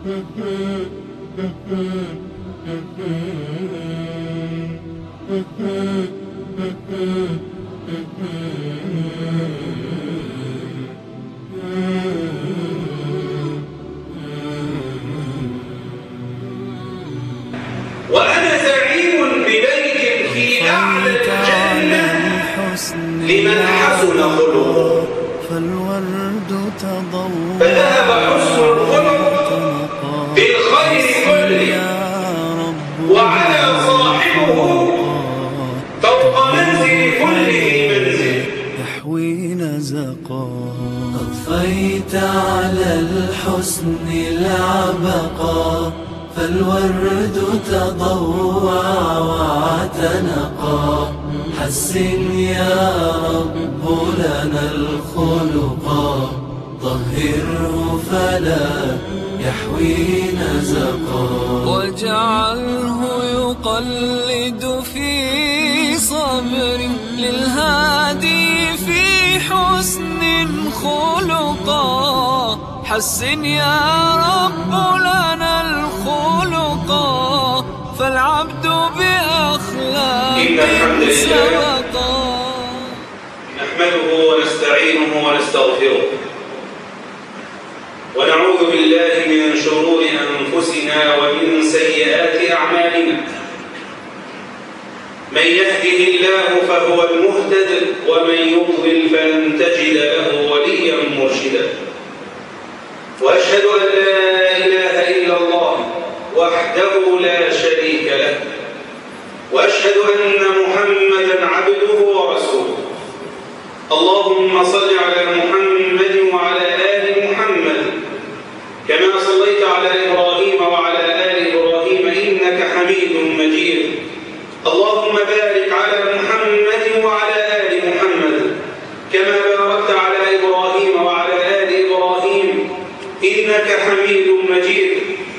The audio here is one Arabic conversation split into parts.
وأنا زعيم ببيت في أعلى الجنة لمن حسن خلقه. فذهب حسن الخلق بالخير كله وعلى صاحبه فوق منزل كل ذي منزل يحوي نزقا. أضفيت على الحسن العبقا فالورد تضوع واعتنقا. حسن يا رب لنا الخلقا طهره فلا يحوي نزقا. واجعله يقلد في صبر للهادي في حسن خلقا. حسن يا رب لنا الخلقا فالعبد بأخلاق سبقا. نحمده ونستعينه ونستغفره ونعوذ بالله من شرور أنفسنا ومن سيئات أعمالنا. من يهده الله فهو المهتد ومن يضلل فلن تجد له وليا مرشدا. وأشهد أن لا إله إلا الله وحده لا شريك له وأشهد أن محمدا عبده ورسوله. اللهم صل على محمد وعلى آل محمد كما صليت على إبراهيم وعلى آل إبراهيم إنك حميد مجيد. اللهم بارك على محمد وعلى آل محمد كما باركت على إبراهيم وعلى آل إبراهيم إنك حميد مجيد.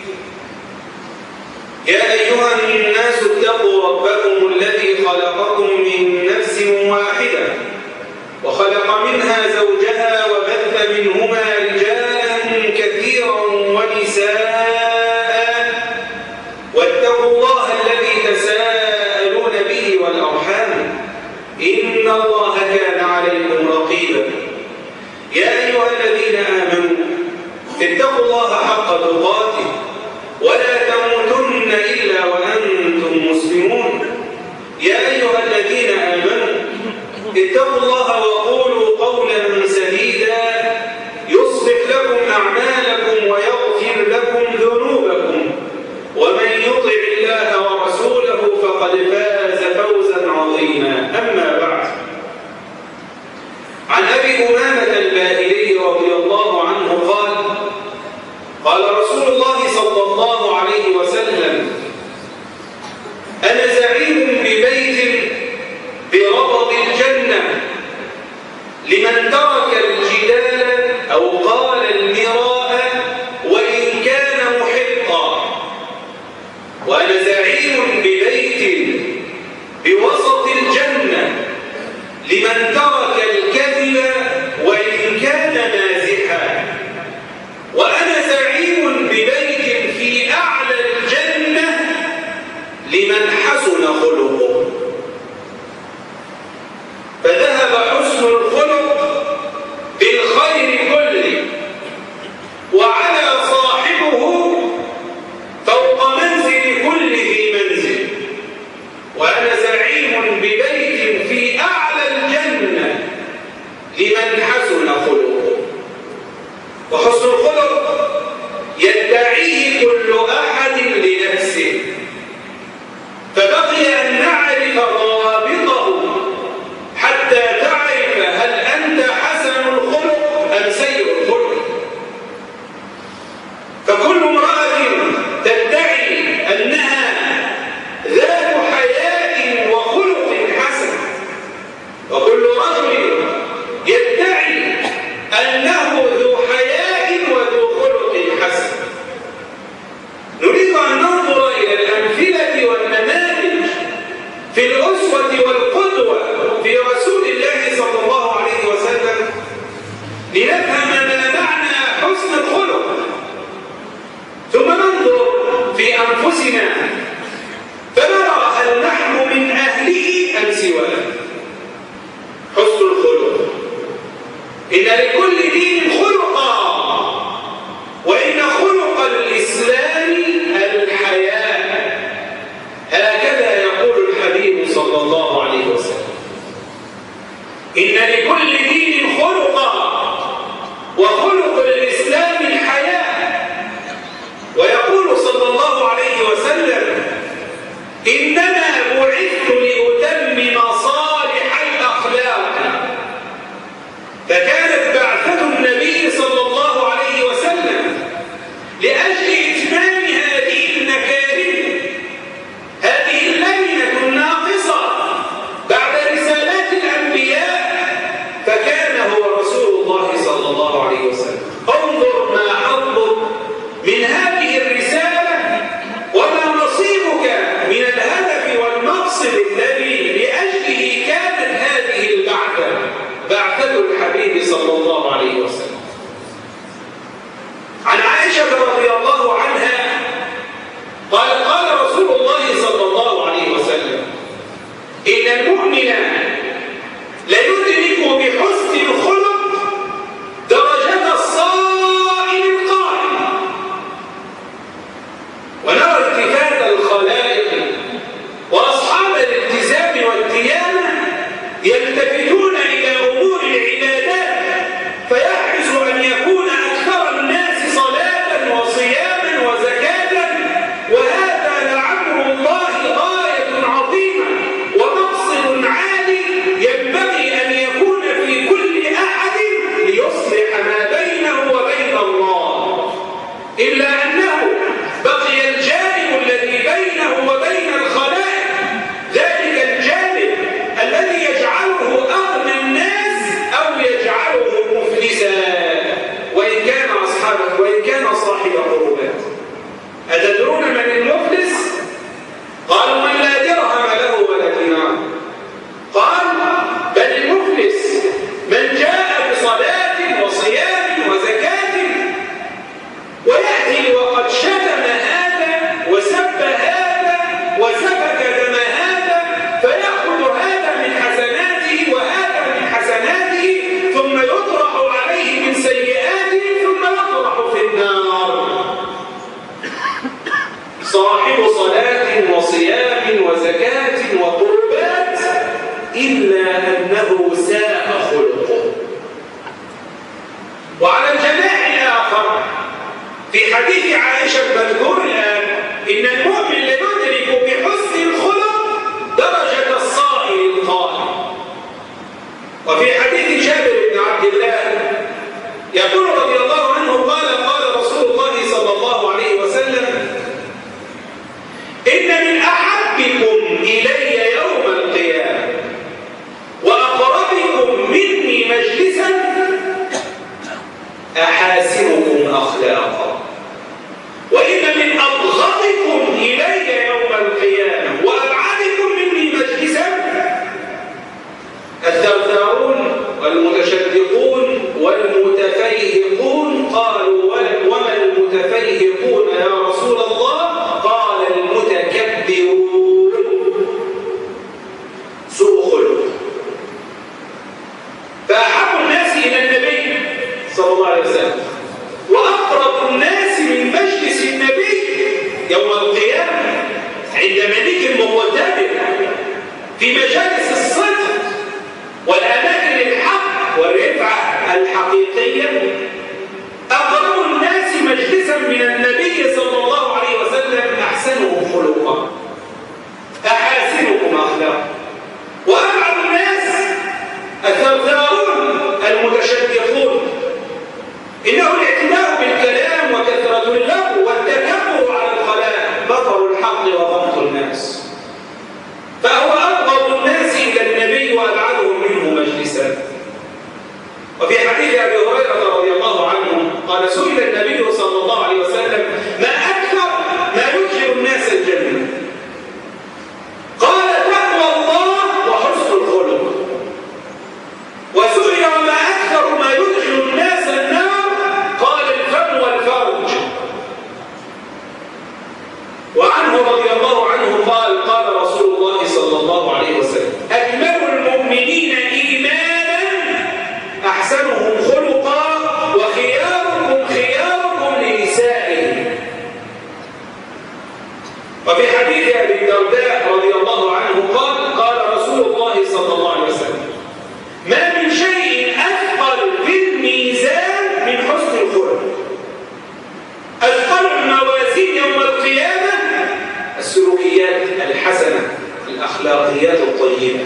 يا أيها الناس اتقوا ربكم الذي خلقكم من نفس واحدة وخلق منها زوجها وبث منهما رجالا كثيرا ونساء واتقوا الله الذي تساءلون به والأرحام إن الله كان عليكم رقيبا. يا أيها الذين آمنوا اتقوا الله حق تقاته ولا تموتن إلا وأنتم مسلمون. يا أيها الذين آمنوا اتقوا الله وقولوا قولا سديدا يصلح لكم أعمالكم ويغفر لكم ذنوبكم ومن يطع الله ورسوله فقد فاز فوزا عظيما. أما بعد، عن أبي أمامة الباهلي رضي الله عنه قال: قال رسول الله صلى الله عليه وسلم: أنا زعيم ببيت بربض الجنة لمن ترك الجدال أو قال المراء وإن كان محقا. وأنا زعيم ببيت بوسط الجنة لمن ترك الكذب وإن كان مازحا. وأنا زعيم ببيت في أعلى الجنة لمن حسن خلقه. فذهب حسن الخلق بالخير كله وعلى صاحبه فوق منزل كل ذي منزل. وأنا زعيم ببيت في أعلى الجنة لمن حسن خلقه. وحسن الخلق يدعيه كل أحد لنفسه، فبقي أن نعرف ضوابطه حتى تعرف هل أنت حسن الخلق أم سيء الخلق. فكل امرأة تدعي أنها ذات حياء وخلق حسن، وكل رجل يدعي أنه ذو حياء وذو خلق حسن. نريد أن ننظر إلى الأمثلة والنماذج في الأسرة في أنفسنا فنرى هل نحن من أهله أم سواه. حسن الخلق، إن لكل دين خلقا، وإن خلق الإسلام الحياة. هكذا يقول الحبيب صلى الله عليه وسلم: إن لكل دين خلقا وخلق الإسلام الحياة. ويقول صلى الله عليه وسلم: إنما بعثت لأتمم صالح الأخلاق. فكانت بعثة النبي صلى الله عليه وسلم لأجل إتمام هذه المكارم، هذه اللينة الناقصة بعد رسالات الأنبياء. فكان هو رسول الله صلى الله عليه وسلم. انظر ما حظك من هذه الرسالة وما نصيبك من الهدف والمقصد الذي لأجله كانت هذه البعثة، بعثة الحبيب صلى الله عليه وسلم. عن عائشة رضي الله عنها قال: قال رسول الله صلى الله عليه وسلم: إن المؤمن ليدرك بحسن الخلق درجة الصائم القائم. ونرى التفات الخلائق وأصحاب الالتزام والديانة يلتفتون إلى أمور العبادات، فيحرص أن يكون أكثر الناس صلاة وصياما وزكاة، وهذا لعمر الله غاية عظيمة ومقصد عالي ينبغي أن يكون في كل أحد ليصلح ما بينه وبين الله. إلا أنه بقي الجانب الذي بينه وبين الخلائق، ذلك الجانب الذي يجعله أغنى الناس أو يجعله مفلسا وإن كان صاحب قربات. أتدرون من المفلس؟ قالوا: من لا درهم له ولا دينار. قال: بل المفلس من جاء بصلاة وصيام وزكاة ويأتي وقد شتم هذا وسب هذا وسفك دم هذا، فيأخذ هذا من حسناته وهذا من حسناته، ثم يطرح عليه من سيئاته ثم يطرح في النار. صاحب صلاة وصيام وزكاة وقربات، إلا أنه ساء خلقه. وعلى الجناح الآخر في حديث عائشة المذكور الآن: إن المؤمن ليدرك بحسن الخلق درجة الصائم القائم. وفي حديث جابر بن عبد الله يقول رضي الله عنه قال: قال رسول الله صلى الله عليه وسلم: إن من أحبكم إلي يوم القيامة وأقربكم مني مجلسا أحاسنكم أخلاقا، وإن من أبغضكم إلي يوم القيامة وأبعدكم مني مجلسا الثرثارون والمتشدقون والمتفيهقون. قالوا: وما المتفيهقون يا رسول الله؟ قال: المتكبرون. سوء خلق. فأحب الناس إلى النبي صلى الله عليه وسلم وأقرب الناس من مجلس النبي يوم القيامة عند ملك مقتدر في مجالس الصدق والأماكن الحق والرفعة الحقيقية، أقرب الناس مجلسا من النبي صلى وعنه رضي الله عنه قال قال رسول الله صلى الله عليه وسلم أكمل المؤمنين إيمانا أحسنهم خلقا وخياركم خياركم لنسائهم. وفي حديث أبي الدرداء رضي الله عنه قال قال رسول الله صلى الله عليه وسلم ما من شيء أثقل في الميزان من حسن الخلق. أثقل الموازين يوم القيامة السلوكيات الحسنة الأخلاقيات الطيبة.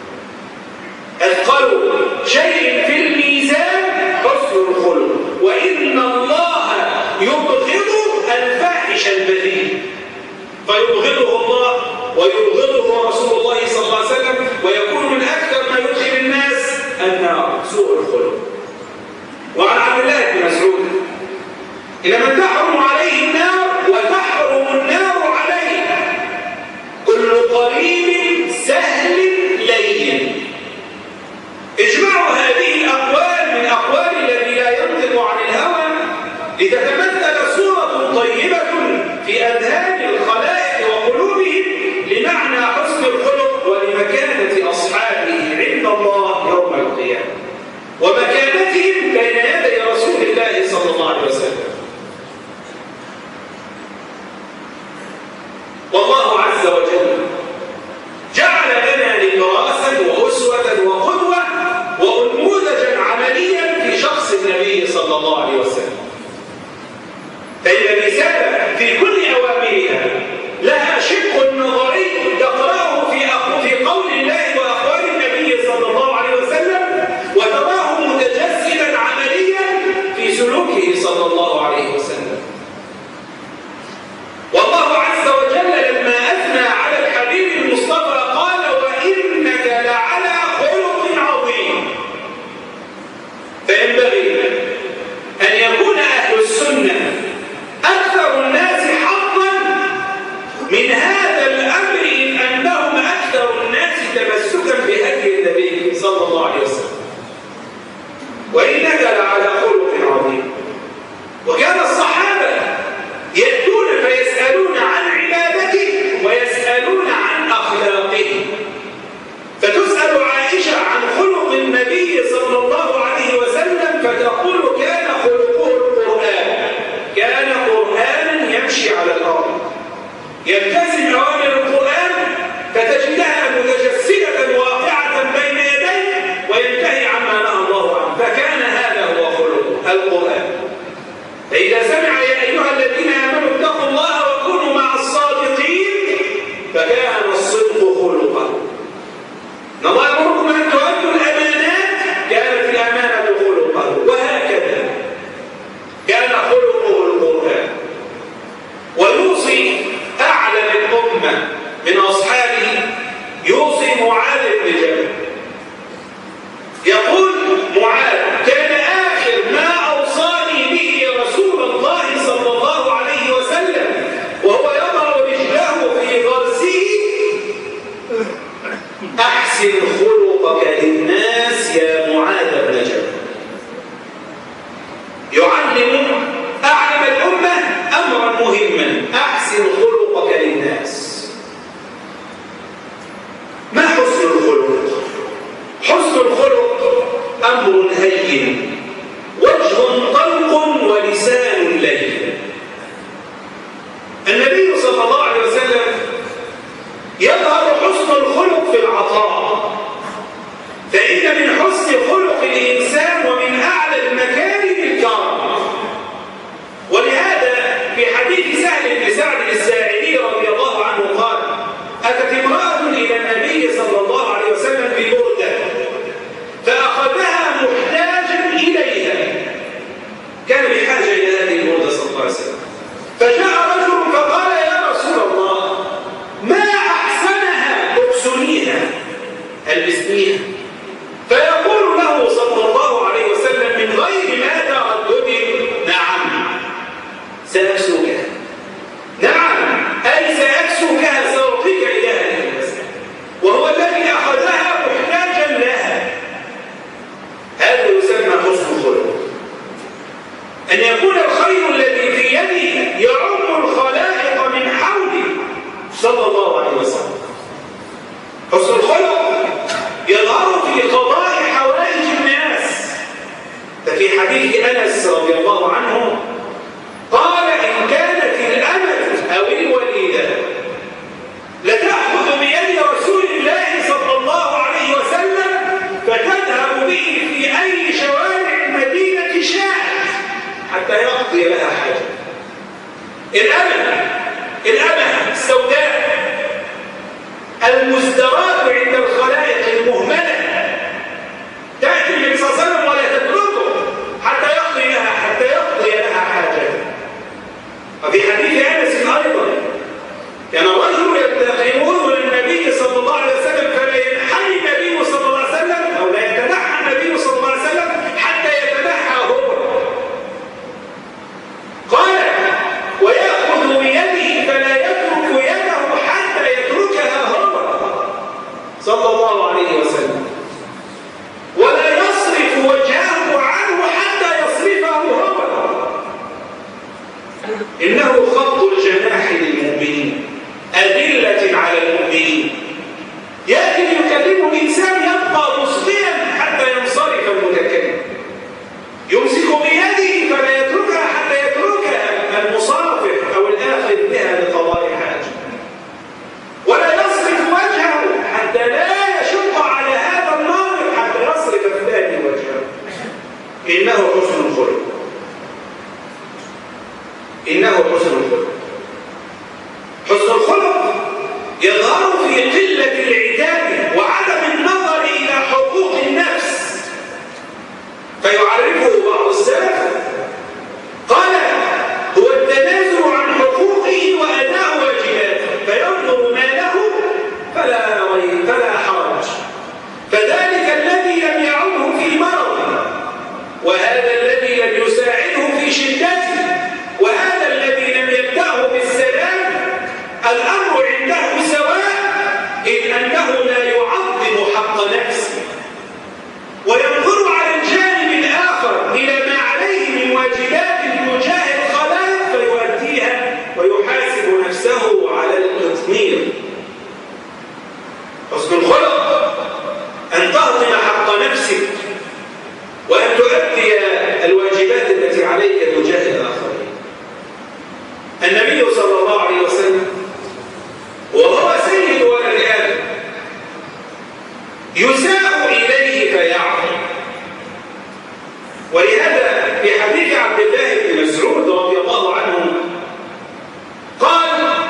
أثقل شيء في الميزان حسن الخلق، وإن الله يبغض الفاحش البذيء، فيبغضه الله ويبغضه رسول الله صلى الله عليه وسلم، ويكون من أكثر ما يدخل الناس النار سوء الخلق. وعن عبد الله بن مسعود إلى من تحرم عليه النار وتحرم النار عليه كل قريب سهل لين. اجمعوا هذه الأقوال من أقوال الذي لا ينطق عن الهوى لتتمثل صورة طيبة في أذهان الخلائق وقلوبهم لمعنى حسن الخلق ولمكانة أصحابه عند الله يوم القيامة ومكانتهم بين يدي رسول الله صلى الله عليه وسلم. والله عز وجل جعل لنا لبراسا وأسوة وقدوة ونموذجا عمليا في شخص النبي صلى الله عليه وسلم. فإن الرسالة في كل أوامرها لها شق نظري تقرأه في قول الله وأقوال النبي صلى الله عليه وسلم، وتراه متجسدا عمليا في سلوكه صلى الله عليه وسلم. والله عز وجل لما أثنى على الحبيب المصطفى قال وإنك لعلى خلق عظيم. فينبغي أن يكون أهل السنة أكثر الناس حظا الأمة السوداء المزدراء عند الخلائق المهملة تأتي النبي صلى الله عليه وسلم ولا تتركه حتى يقضي لها حاجته. وفي حديث أنس أيضا كان رجل يتقيمون النبي صلى الله عليه وسلم فلا ينحني النبي صلى الله عليه وسلم أو لا يتنحى النبي صلى الله عليه وسلم حتى يتنحى هو. قال ويأخذ بيده فلا يترك يده حتى يتركها هو صلى الله عليه وسلم، ولا يصرف وجهه عنه حتى يصرفه هو. إنه خط الجناح للمؤمنين أذلة على المؤمنين. يأتي يكلمه الإنسان يبقى مصغيا حتى ينصرف المتكلم، يمسك بيده فلا يتركها حتى يتركها المصافح أو الآخذ بها لقضاء حاجة، ولا يصرف وجهه حتى لا يشق على هذا الناظر حتى يصرف الثاني وجهه. إنه حسن الخلق، إنه حسن الخلق. حسن الخلق يظهر في قلة العتاب وعدم النظر إلى حقوق النفس، فيعرفه بعض السلف قال هو التنازل عن حقوقه وأداء واجباته، فينظر ما له فلا حرج، فذلك الذي لم يعده في مرضه، وهذا الذي لم يساعده في شدته، وهذا الذي لم يبدأه بالسلام، الأمر عنده سواء، إذ أنه لا يعظم حق نفسه وينظر على الجانب الآخر إلى ما عليه من واجبات تجاه الخلائق فيؤديها ويحاسب نفسه على التثمير. حسن الخلق أن تهضم حق نفسك وأن تؤدي الواجبات التي عليك تجاه الآخرين. النبي صلى الله عليه وسلم وهو سيد ولد آدم يساء إليه فيعظم، ولهذا في حديث عبد الله بن مسعود رضي الله عنه قال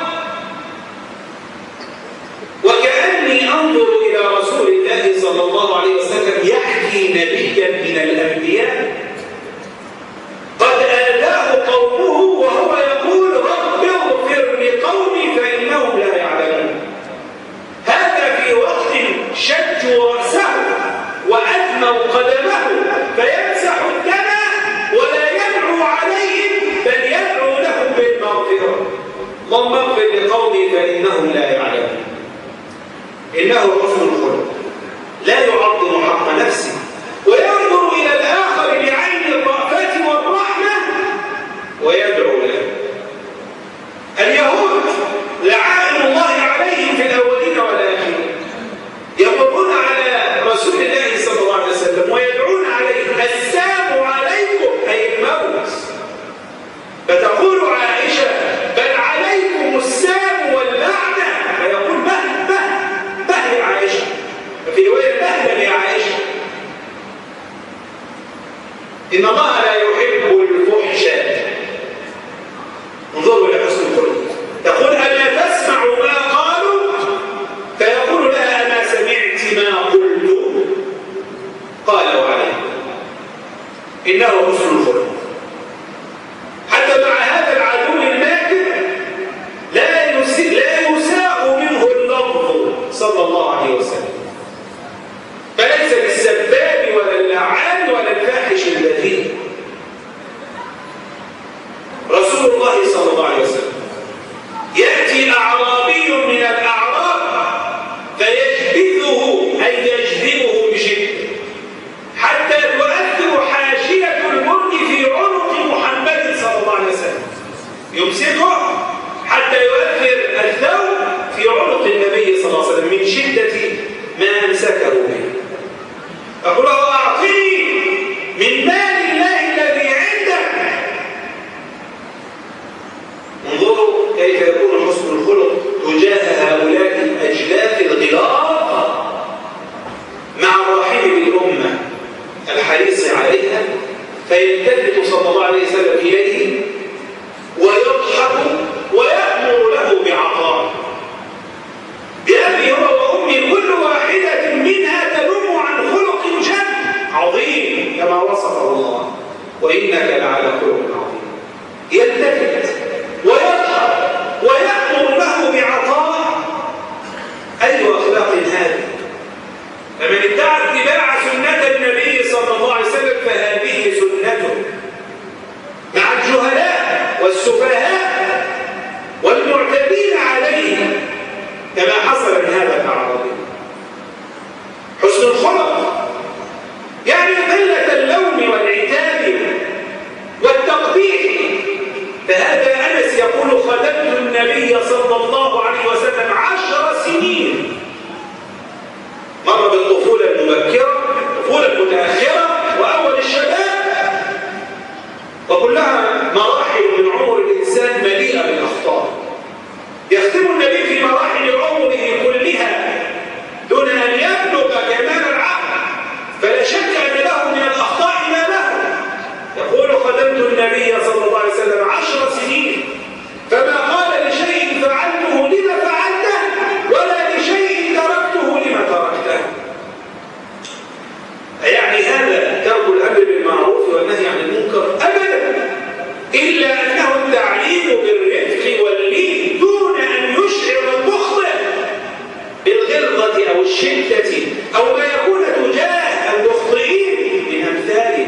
وكأني أنظر إلى رسول الله صلى الله عليه وسلم يحكي نبيا من الأنبياء قد آذاه قومه وهو يقول رب اغفر لقومي فإنهم لا يعلمون. هذا في وقت شجوا رأسه وأدموا قدمه فيمسح الدم ولا يدعو عليهم بل يدعو لهم بالمغفرة. اللهم اغفر لقومي فإنهم لا يعلمون. إنه حسن الخلق لا يعظم حق نفسه وينظر إلى الآخر بعين الرأفة والرحمة ويدعو له. اليهود لعائن الله عليهم في الأولين والآخرين يمرون على رسول الله صلى الله عليه وسلم ويدعون عليه السلام عليكم أي الموت، فتقول عائشة بل عليكم السلام واللعنة، فيقول به يا عائشة، في رواية بهلا يا عائشة. إن الله لا يحب الفحش. انظروا لحسن الخلق. تقول ألا تسمع ما قالوا فيقول لها أما سمعت ما قلت قال وعليه. إنه حسن الخلق. حتى مع هذا العدو الماكر لا يساء منه اللفظ صلى الله عليه وسلم، فليس بالسباب ولا اللعان ولا الفاحش البذيء. رسول الله صلى الله عليه وسلم يأتي أعرابي من الأعراب فيجذبه أي يجذبه بشدة حتى تؤثر حاشية الملك في عنق محمد صلى الله عليه وسلم، يمسكه حتى يؤثر الثوب في عنق النبي صلى الله عليه وسلم من شدة ما أمسكه به. أقول له أعطني من مال الله الذي عندك. انظروا كيف يكون حسن الخلق تجاه هؤلاء الأجلاف الغلاظ مع الرحيم بالأمة الحريص عليها، فيلتفت صلى الله عليه وسلم إليه ويضحك خدمت النبي صلى الله عليه وسلم 10 سنين. مر بالطفولة المبكرة، الطفولة المتأخرة، وأول الشباب، وكلها مراحل من عمر الإنسان مليئة بالأخطاء. يختم النبي في مراحل عمره كلها دون أن يبلغ كمال العقل، فلا شك أن له من الأخطاء ما له. يقول خدمت النبي صلى الله عليه وسلم 10 سنين، فما قال لشيء فعلته لما فعلته، ولا لشيء تركته لما تركته. يعني هذا ترك الأمر بالمعروف والنهي عن المنكر أبدا، إلا أنه التعليم بالرفق واللين دون أن يشعر المخطئ بالغلظة أو الشدة أو ما يكون تجاه المخطئين من أمثاله.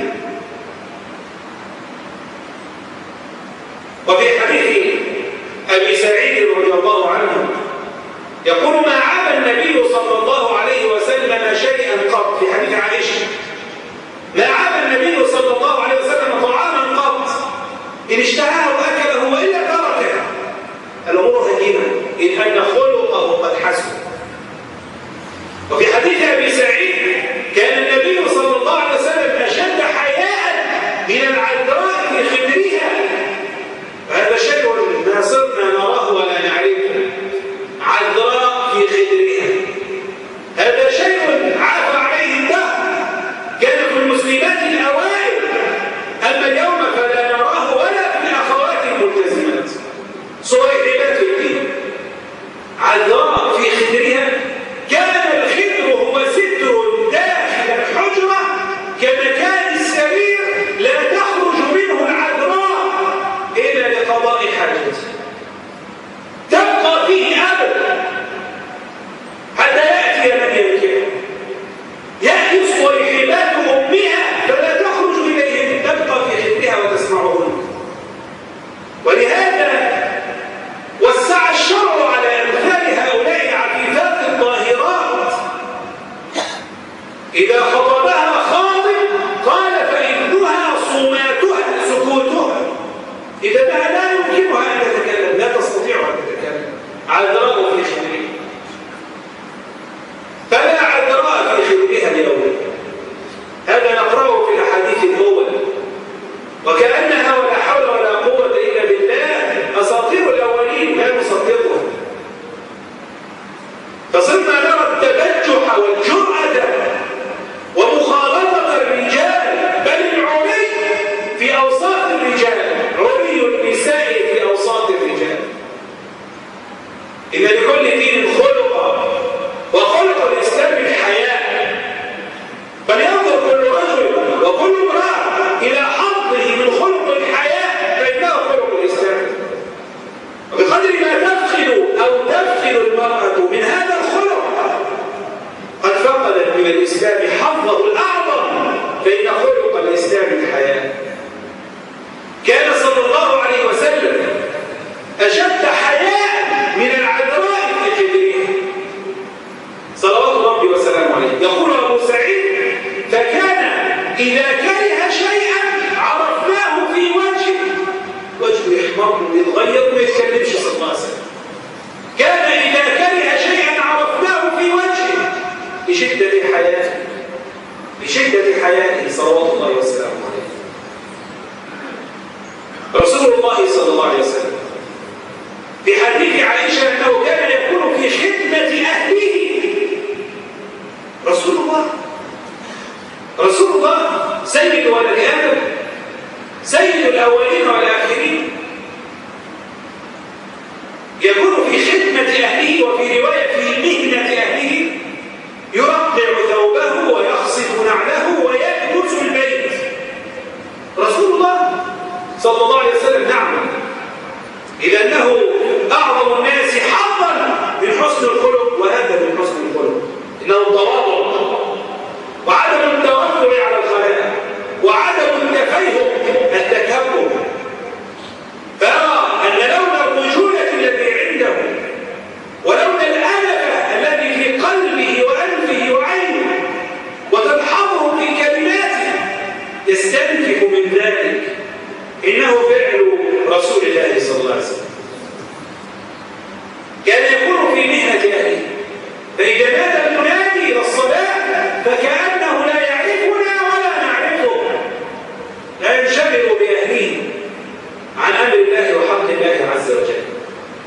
وفي حديث أبي سعيد رضي الله عنه يقول ما عاب النبي صلى الله عليه وسلم شيئا قط، في حديث عائشة ما عاب النبي صلى الله عليه وسلم طعاما قط إن اشتهاه وأكله وإلا تركه. الأمور هينة إن أن خلقه قد حسن. وفي حديث أبي سعيد كان النبي صلى الله عليه وسلم أشد حياء من العذراء في خدرها، وهذا شيء ما صرنا نراه ولا نعرفه. عذراء في خدرها هذا شيء عاف عليه الدهر، كان في المسلمات الأوائل، أما اليوم فلا نراه ولا في الأخوات الملتزمات. صهيبات الدين عذراء في خدرها، كان الخدر هو ستر داخل الحجرة كمكان السرير لا تخرج منه العذراء إلا لقضاء حاجته، تبقى فيه أبدا حتى يأتي من يمكنه. يأتي صهيبات أمها فلا تخرج إليهم، تبقى في خدرها وتسمعهن. ولهذا وسع الشرع على أمثال هؤلاء العفيفات الطاهرات، إذا خطبها خاطب قال فإذنها صماتها سكوتها، إذا لا يمكنها أن تتكلم، لا تستطيع أن تتكلم. عذراء في خدرها، فلا عذراء في خدرها اليوم. هذا نقرأه في الأحاديث الأول، وكأنها ولا حول ولا قوة إلا بالله أساطير الأولين لا نصدقها. فصرنا نرى التبجح والجرأة ومخالطة الرجال، بل العلي في أوساط الرجال، علي النساء في أوساط الرجال. إن لكل دين خلقا، وخلق الإسلام الحياة، فلينظر كل رجل وكل امرأة إلى حظه من خلق الحياة فإنه خلق الإسلام. وبقدر ما تفقد أو تفقد المرأة من هذا الخلق قد فقدت من الإسلام حظه الأعظم، فإن خلق الإسلام الحياة. كان صلى الله عليه وسلم أشد حياء من العذراء في خدرها صلوات ربي وسلامه عليه. يقول أبو سعيد فكان إذا كره شيئا عرفناه في وجهه يحمر ويتغير وما يتكلمش صلى الله عليه وسلم. كان إذا كره شيئا عرفناه في وجهه لشدة حياته صلوات الله وسلامه عليه. رسول الله صلى الله عليه وسلم في حديث عائشة أنه كان يكون في خدمة أهله. رسول الله سيد ولد آدم، سيد الأولين والآخرين، يكون في خدمة أهله، وفي رواية في مهنة أهله، يرقع ثوبه ويخصف نعله ويكنس البيت. رسول الله صلى الله عليه وسلم نعم، إذا أنه أعظم الناس حظا من حسن الخلق، وهذا من حسن الخلق إنه التواضع وعدم التوفر على الخلائق وعدم التفيهق التكبر. فأرى أن لون الرجولة الذي عنده ولون الألفة الذي في قلبه وأنفه وعينه وتلحظه في كلماته يستنكف من ذلك إنه فعل رسول الله صلى الله عليه وسلم.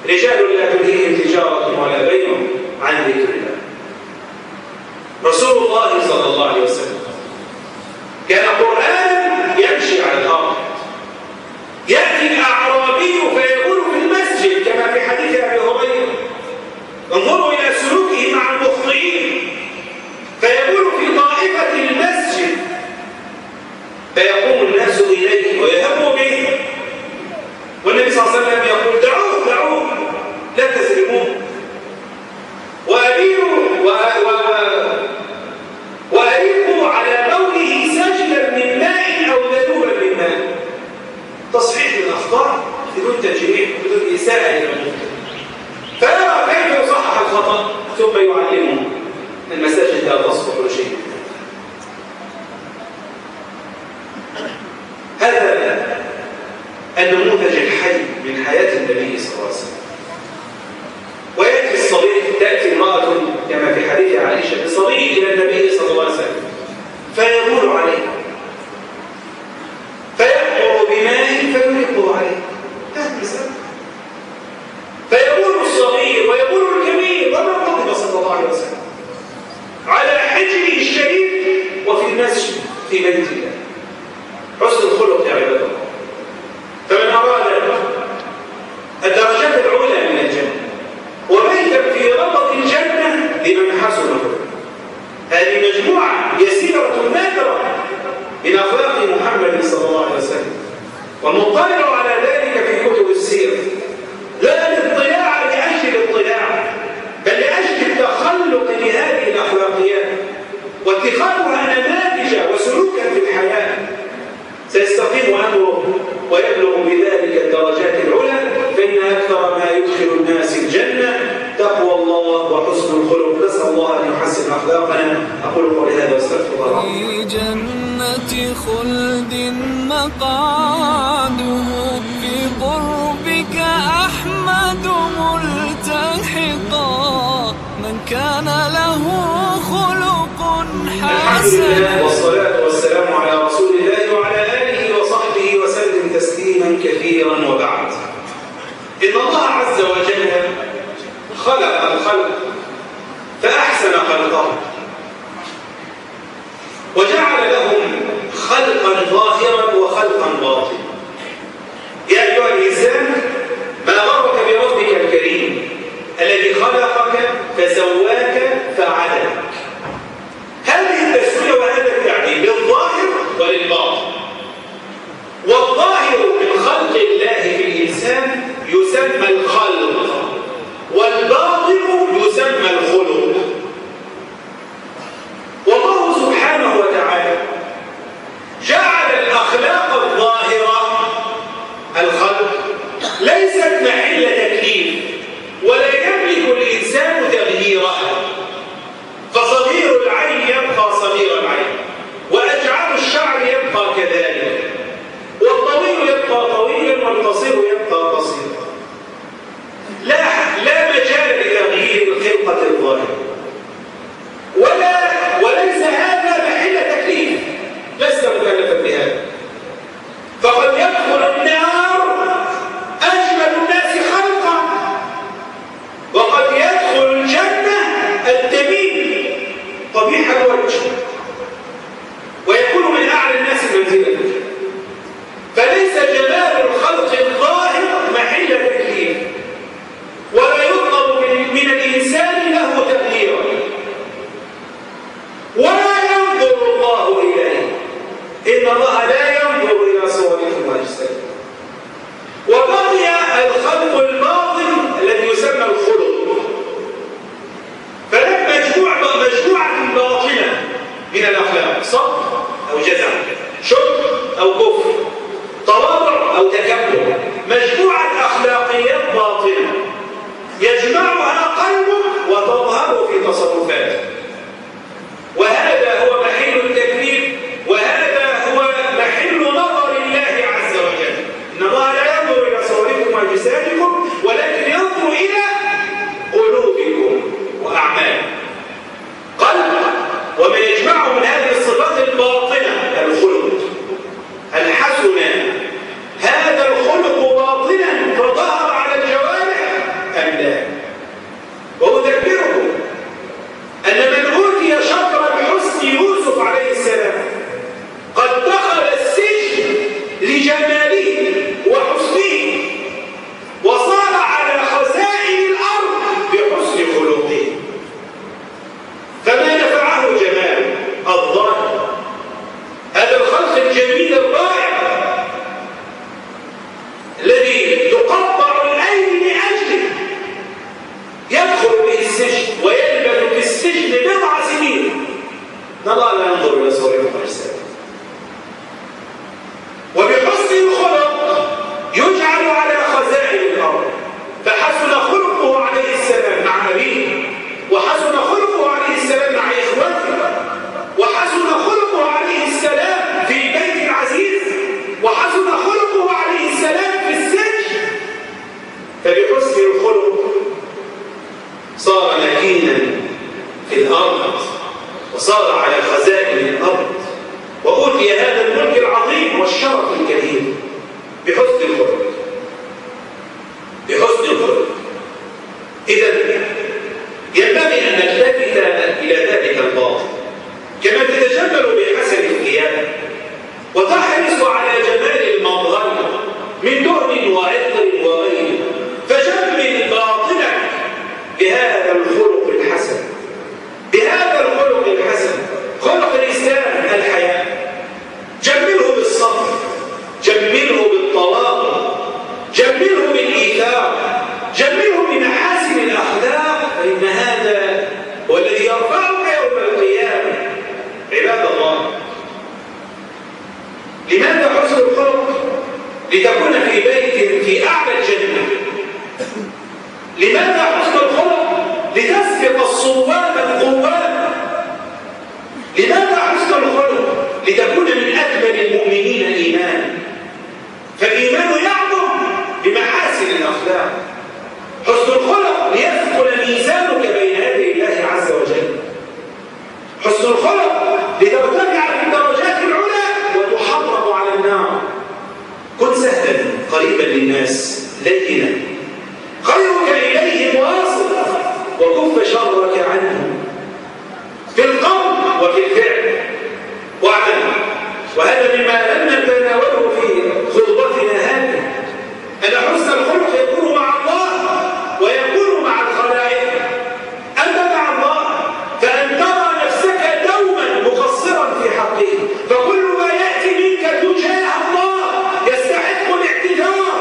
رجال لا تلهيهم تجارة ولا بيع عن ذكر الله. رسول الله صلى الله عليه وسلم كان قرآنا يمشي على الأرض. يأتي الأعرابي فيقول في المسجد كما في حديث أبي هريرة، انظروا إلى سلوكه مع المخطئين، فيقول في طائفة المسجد فيقوم الناس إليه ويهموا به، والنبي صلى الله عليه وسلم يقول دعوه دعوه لا تسلموه، وأريقوا على بوله سجلا من ماء أو ذنوبا من ماء. تصحيح الأخطاء بدون تجريح بدون إساءة إلى المخطئ، فيرى كيف يصحح الخطأ ثم يعلمه. المساجد لا تصلح لشيء. هذا النموذج الحي من حياة النبي صلى الله عليه وسلم. ويأتي الصبي، تأتي امرأة كما في حديث عائشة بصبي إلى النبي صلى الله عليه وسلم فيقول عليه، فيأمر بماء فيريقه عليه. هذا مثال. فيقول الصغير ويقول الكبير وما غضب صلى الله عليه وسلم على حجره الشريف وفي المسجد في بيت الله. حسن الخلق يا عباد الله. فمن أراد الدرجات العلى من الجنة وبيتا في ربط الجنة لمن حسن خلقه، هذه مجموعة يسيرة نادرة من أخلاق محمد صلى الله عليه وسلم، والمطلع على ذلك في كتب السير، لا الاطلاع لأجل الاطلاع بل لأجل التخلق بهذه الأخلاقيات واتخاذها نماذج وسلوكا في الحياة، سيستقيم أمره ويبلغ بذلك الدرجات العلى. فإن أكثر ما يدخل الناس الجنة تقوى الله وحسن الخلق. نسأل الله أن يحسن أخلاقنا. أقول قولي هذا واستغفر الله. في جنة خلد مقعده في قربك أحمد ملتحقا من كان له خلق حسن. الحمد لله والصلاة والسلام على رسول الله وعلى آله وصحبه وسلم تسليما كثيرا. وبعد، إن الله عز وجل خلق الخلق فأحسن خلقهم وجعل لهم خلقا ظاهرا وخلقا باطنا. يا أيها الإنسان ما غرك بربك الكريم الذي خلقك فسواك فعدلك. هذه التسوية وهذا التعديل للظاهر وللباطن. والظاهر من خلق الله في الإنسان يسمى الخلق، والباطن يسمى الخلق. والله سبحانه وتعالى جعل الأخلاق الظاهرة الخلق ليست محل تكليف ولا يملك الإنسان تغييرها، فصغير العين يبقى صغير العين، وأجعل الشعر يبقى كذلك، والطويل يبقى طويلا والقصير يبقى قصيرا. لا مجال لتغيير خلقة بحسن الخلق صار مكينا في الأرض وصار على خزائن الأرض وأوتي هذا الملك العظيم والشرف الكبير بحسن الخلق. بحسن الخلق. إذا ينبغي أن نلتفت إلى ذلك الباطل كما تتجمل بحسن الثياب وتحرص على جمال المظهر من دهن وعطر وغيره، فجمل باطنك بهذا الخلق الحسن، بهذا الخلق الحسن، خلق الإسلام الحياة. جمله بالصبر، جمله بالتواضع، جمله بالإيثار، جمله بمحاسن الأخلاق، فإن هذا هو الذي يرفعك يوم القيامة. عباد الله، لماذا حسن الخلق؟ لتكون في بيت في أعلى الجنة. لماذا حسن الخلق؟ لتسبق الصواب القوام. لماذا حسن الخلق؟ لتكون من أكمل المؤمنين إيمانا، فالإيمان يعظم بمحاسن الأخلاق. حسن الخلق ليثقل ميزانك بين يدي الله عز وجل. حسن الخلق لترتفع في الدرجات العلى وتحرم على النار. كن سهلا قريبا للناس لينا، خيرك إليهم واصل، وكف شرك عنهم في القول وفي الفعل. واعلم، وهذا مما لم نتناوله في خطبتنا هذه، أن حسن الخلق يكون مع الله ويكون مع الخلائق. أما مع الله فأن ترى نفسك دوما مقصرا في حقه، فكل ما يأتي منك تجاه الله يستحق الاعتذار،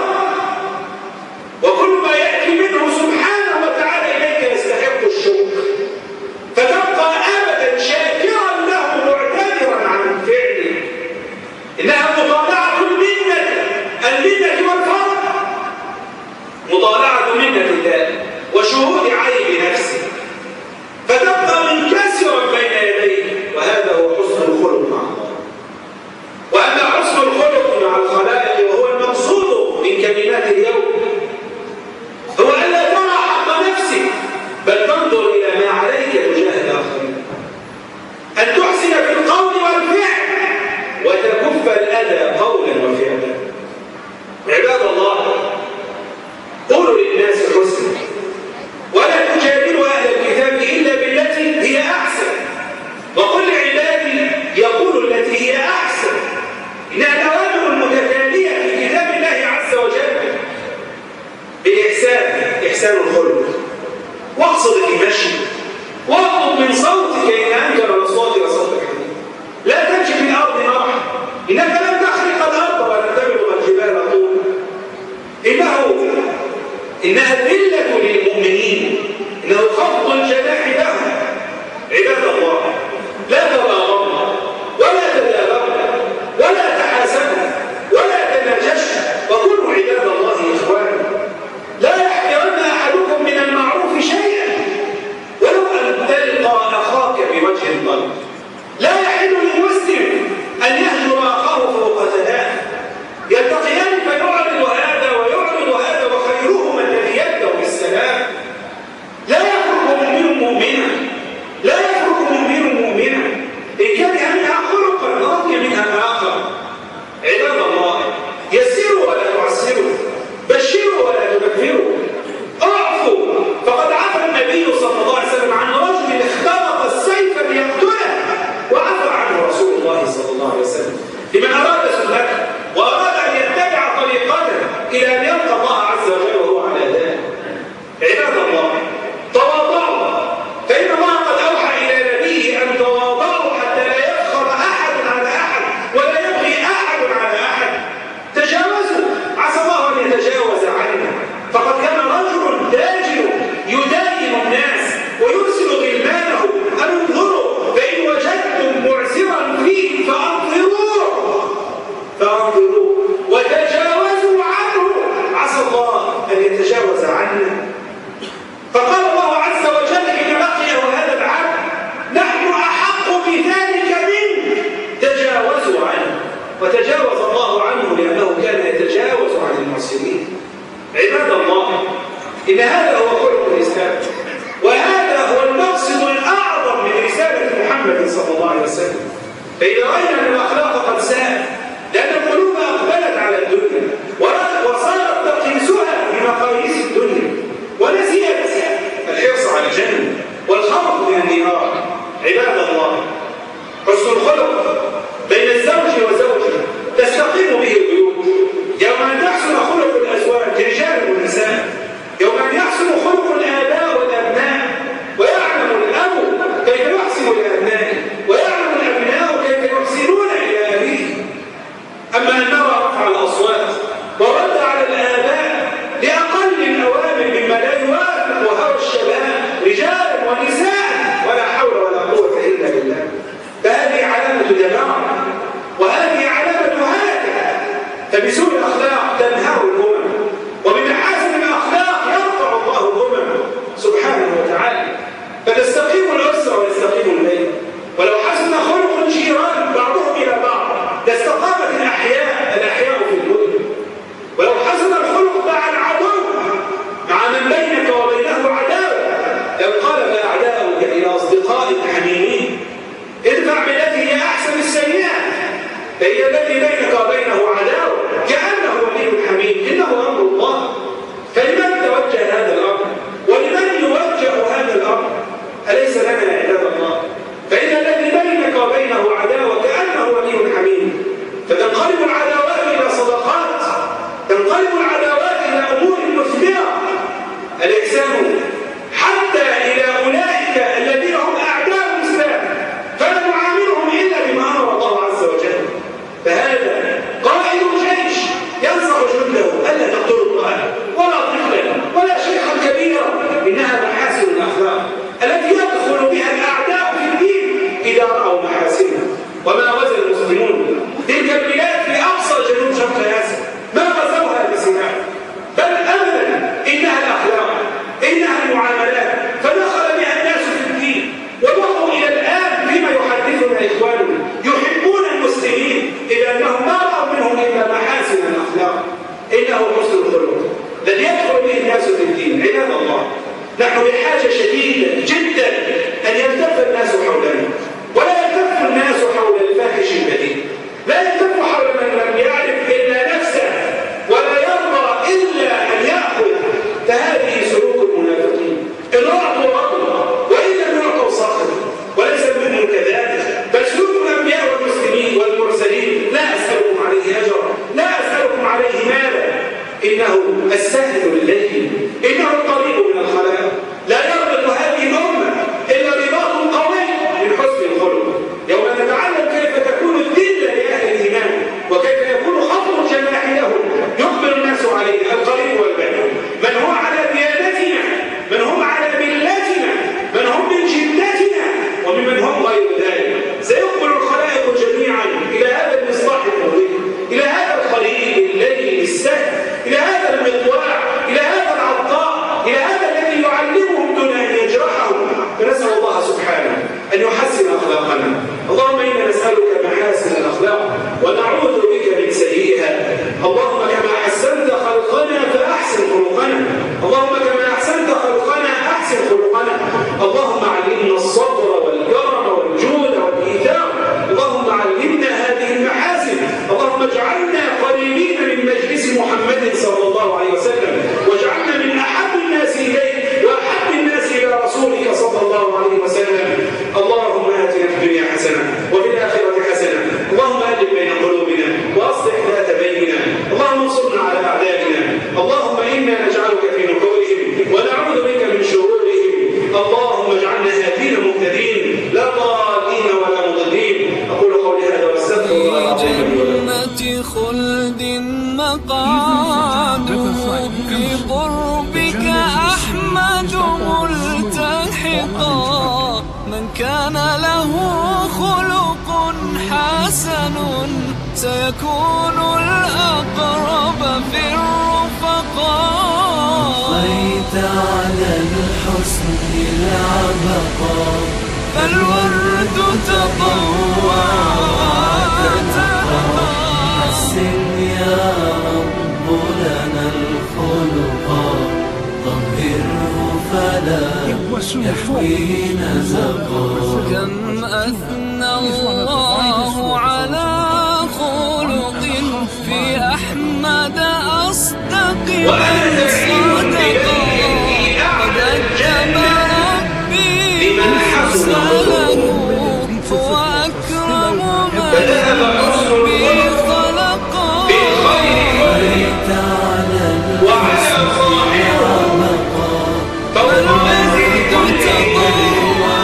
وكل ما يأتي منه سبحانه وتعالى إليك يستحق الشكر، فتبقى أبدا شاكرا له معتذرا عن فعله. إنها مطالعة المنة والفضل، مطالعة منة الله وشهود عيب نفسه، فتبقى منكسرا بين يديه. وهذا هو حسن الخلق مع الله. وأما حسن الخلق مع الخلائق وهو المقصود من كلمات اليوم، هو ألا ترى حق نفسك بل تنظر إلى ما عليك تجاه الآخرين، أن تحسن في القول والفعل وتكف الأذى قولا وفعلا. عباد الله، قولوا للناس حسنا، ولا تجادلوا أهل الكتاب إلا بالتي هي أحسن، وقل لعبادي يقولوا التي هي أحسن. إنها الأوامر المتتالية في كتاب الله عز وجل بالإحسان، إحسان الخلق، واقصد في مشي، واغضض من صوتك إن أنكر الأصوات لصوت الحديد، لا تمشي في الأرض مرحا، إنك لن تخرق الأرض ولن تبلغ الجبال طولا. إنها ذلة للمؤمنين، إنه خفض الجناح لهم. عباد الله، لا تباغضوا ولا تدابروا ولا تحاسبوا ولا تناجشوا، وكونوا عباد الله إخوانا. لا يحقرن أحدكم من المعروف شيئا ولو أن تلقى أخاك بوجه الطلق. لا يحل للمسلم أن يهجر أخاه فوق ثلاث، يلتقيان فيعرض هذا ويعرض هذا، وخيرهما الذي يبدأ بالسلام. لا يفرق مؤمن مؤمنا، لا يفرق مؤمن مؤمنا، إن كره منها خلقا رضي منها آخر. عباد الله، يسروا ولا تعسروا، بشروا ولا تنفروا، اعفوا. فقد عفى النبي صلى الله عليه وسلم عن رجل اخترق السيف ليقتله، وعفى عنه رسول الله صلى الله عليه وسلم لمن أراد سنته وأراد أن يتبع طريقته إلى أن يلقى الله عز وجل وهو على ذلك. عباد الله، تواضعوا، فإن الله قد أوحى إلى نبيه أن تواضعوا حتى لا يفخر أحد على أحد ولا يبغي أحد على أحد. تجاوزوا، عسى الله أن يتجاوز عنا. فقد كان رجل تاجر يداين الناس ويرسل غلمانه أن انظروا فإن وجدتم معسرا فيه فأنظروا وتجاوزوا عنه، عسى الله أن يتجاوز عنا. فقال الله عز وجل حين لقيه هذا العبد: نحن أحق بذلك منك، تجاوزوا عنه. وتجاوز الله عنه لأنه كان يتجاوز عن المعسرين. عباد الله، إن هذا هو خلق الإسلام، وهذا هو المقصد الأعظم من رسالة محمد صلى الله عليه وسلم. فإذا رأينا أن الأخلاق قد ساءت لأن القلوب أقبلت على الدنيا وصارت تقيسها بمقاييس الدنيا ونسيت الحرص على الجنة والخوف من النار. عباد الله، حسن الخلق بين الزوج وزوجه تستقيم به البيوت. يوم أن يحسن خلق الأزواج رجال ونساء، يوم أن يحسن خلق الآباء والأبناء، ويعلم الأب كيف يحسن لأبنائه، ويعلم الأبناء كيف يحسنون إلى أبيه. أما أن نرى رفع الأصوات ورد على الآباء لأقل الأوامر مما لا يوافق هوى الشباب رجال ونساء ولا حول ولا قوة إلا بالله، فهذه علامة دمار، وهذه علامة هلاك. فبسوء الأخلاق تنهار الأمم، ومن محاسن الأخلاق يرفع الله الأمم سبحانه وتعالى. فتستقيم الأسرة ويستقيم البيت. ولو حسن خلق جيران بعضهم إلى بعض لاستقامت الأحياء في المدن. ولو حسن الخلق مع العدو، مع من بينك وبينه عداوة، لانقلب أعداؤك إلى أصدقاء حميمين. ادفع بالتي هي أحسن السيئات، فهي التي بينك وبينه عداوة كأنه ولي حميم. إنه أمر الله، فلمن توجه هذا الأمر؟ ولمن يوجه هذا الأمر؟ أليس لنا يا عباد الله؟ فإن الذي بينك وبينه عداوة كأنه ولي حميم، فتنقلب العداوات إلى صدقات، تنقلب العداوات إلى أمور مثمرة. الإحسان حتى إلى أولئك الذين هم أعداء الإسلام فلا نعاملهم إلا بما أمر الله عز وجل. فهذا قائد جيش ينصح جنده ألا تقتلوا امرأة ولا طفلا ولا شيخا كبيرا. إنها محاسن الأخلاق التي يدخل بها الأعداء في الدين إذا رأوا محاسنها. وما غزا المسلمون تلك البلاد في أقصى جنوب شرق آسيا ما غزوها بسلاح، بل أبدا، إنها الأخلاق، إنها المعاملات، فدخل بها الناس في الدين. وبقوا إلى الآن فيما يحدثنا إخواننا يحبون المسلمين إذا أنهم ما رأوا منهم إلا محاسن الأخلاق. إنه حسن الخلق الذي يدخل به الناس في الدين. عباد الله، نحن بحاجة شديدة جدا أن يلتف الناس حولنا، ولا يلتف الناس حول الفاحش البذيء. لا يلتف حول من لم يعرف إلا نفسه ولا يرضى إلا أن يأخذ. فهذه سلوك المنافقين، إن أعطوا رضوا وإن لم يعطوا سخطوا، وليس منهم كذلك، بل سلوك الأنبياء والمسلمين والمرسلين. لا أسألكم عليه أجرا، لا أسألكم عليه مالا، إنه السهل اللين، إنه القريب من الخلائق. لا يربط هذه الأمة إلا رباط قوي من حسن الخلق. يوم نتعلم كيف تكون الذلة لأهل الإيمان، وكيف يكون خطر الجناح لهم يقبل الناس عليه، القريب والبعيد، من هو على ديانتنا، من هم على ملتنا، من هم من جدتنا، وممن هم غير ذلك. سيقبل الخلائق جميعا إلى هذا المصباح المضيء، إلى هذا القريب الليل السهل، إلى هذا المطواع، إلى هذا العطاء، إلى هذا الذي يعلمهم دون أن يجرحهم. فنسأل الله سبحانه أن يحسن أخلاقنا. اللهم إنا نسألك محاسن الأخلاق ونعوذ بك من سيئها. اللهم كما حسنت خلقنا فأحسن خلقنا، اللهم كما أحسنت خلقنا أحسن خلقنا. اللهم علمنا الصبر والكرم والجود والإيثار. اللهم علمنا هذه المحاسن. اللهم اجعلنا قريبين من مجلس محمد صلى الله عليه وسلم، واجعلنا من أحب الناس إليك وأحب الناس إلى رسولك صلى الله عليه وسلم. اللهم آتنا في الدنيا حسنة وفي الآخرة حسنة. اللهم ألف بين قلوبنا وأصلح ذات بيننا. اللهم انصرنا على أعدائنا. اللهم إنا نجعلك في نحورهم ونعوذ بك من شرورهم. اللهم اجعلنا هادين مهتدين لا ضالين ولا مضلين. أقول قولي هذا واستغفر الله العظيم. جنة خلد مقعده في قربك أحمد ملتحقا. من كان له خلق حسن سيكون الأقرب في الرفقاء. أضفيت على الحسن العبقا، فالورد تضوع وتنقى. حسن يا رب لنا الخلقا، طهر فلا يحوي نزقا. كم أثنى الله على خلق في أحمد أصدق من صدقا. قد أجب ربي مرسله وأكرم من ربي خلقا. بقيت على الحسن عبقا. فالورد تضوى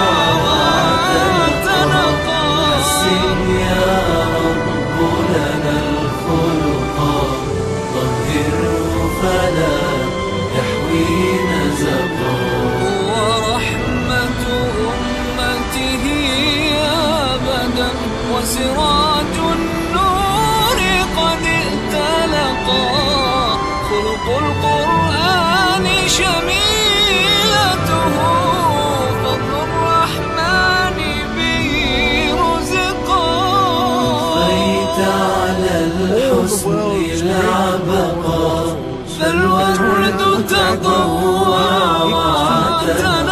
واعتنقا. حسن يا رب لنا الخلقا. طهره فلا يحوي نزقا. ورحمة أمته أبدا وسراج النور قد ائتلقا. خلق القرآن شميلته فضل الرحمن به رزقا. بقيت على الحسن العبقا. فالورد تضوى واعتنقا.